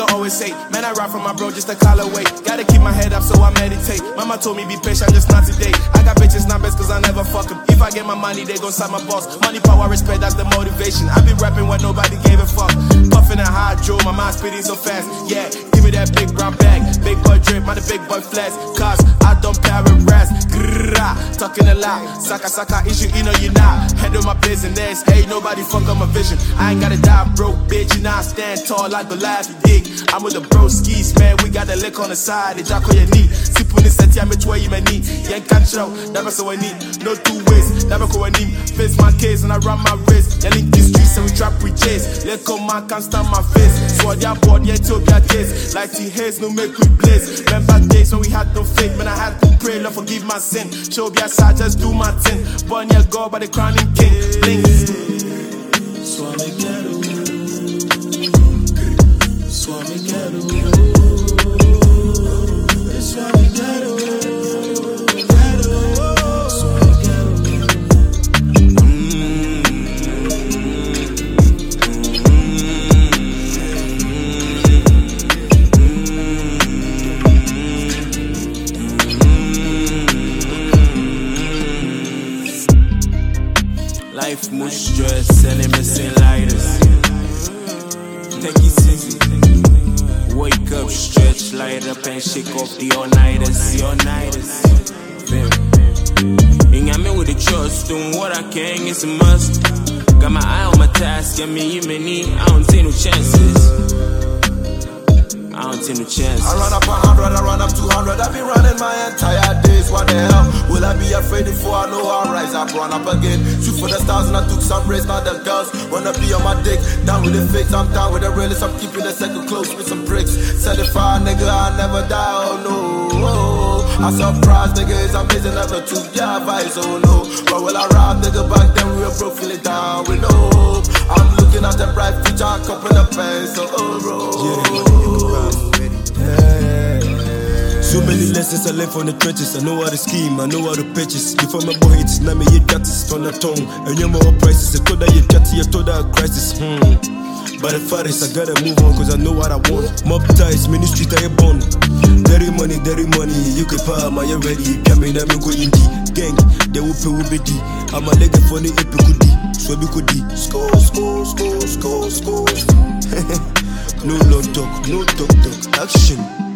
always say, man, I ride from my bro just a call away. Gotta keep my head up so I meditate. Mama told me be patient, just not today. I got bitches numbers cause I never fuck them. If I get my money, they gon' sign my boss. Money, power, respect, that's the motivation. I been rapping when nobody gave a fuck. Puffin' and hydro, my mind spitting so fast. Yeah, give me that big brown bag. Big boy drip, man, the big boy flash. Cause I don't paragraphs. Talking a lot. Saka issue, you know you not. Handle my business, ain't nobody fuck up my vision. I ain't gotta die broke, bitch. You know I stand tall like Goliath, you dig. I'm with the bro skis, man. We got a lick on the side. They jack on your knee. Sip on the set, I'm a toy, you may need. Yank can't show, never so I need. No two ways, never go I need. Face my case and I run my wrist. Yeah, link these streets and we trap, we chase. Let go, man, can't stand my face. Sword your board, yeah, to your case. Like T-Haze, no make we blaze. Remember days when we had no faith, man, I had to pray, Lord, forgive my sin. Show me a side, just do my thing. Born your God by the crowning king. Bling. Swami Ghetto. Swami Ghetto. Swami Ghetto. Life more stress and it missing lighters. Take it easy. Wake up, stretch, light up and shake off the all-nighters. Ain't got me with the trust, doing what I can, it's a must. Got my eye on my task, get me many, I don't take no chances. I don't take no chances. I run up 100, I run up 200. I've been running my entire days. What the hell? Will I be afraid before I know I rise? I've run up again. Shoot for the stars and I took some risks. Now the girls wanna be on my dick. Down with the fakes, I'm down with the realists. I'm keeping the second close with some bricks. Certified nigga, I never die. Oh no. I surprised nigga, it's amazing. Never took your advice. Oh no. But will I ride nigga back then? We were broke, feeling down with no. I'm looking at the bright future, I'm cupping the pen. So oh bro. So many lessons I learned from the trenches. I know how to scheme, I know how to pitches. Before my boy hits, now me you got this on the tongue. And you more prices, I told her you got I told her a crisis. But the fattest, I gotta move on cause I know what I want. Mob ties, ministry I born. Dirty money, you can power my ready. Coming at me go indie. Gang, they will pay with me. I'm a leg for the epicudi. So we could be score. No long talk, no talk, action.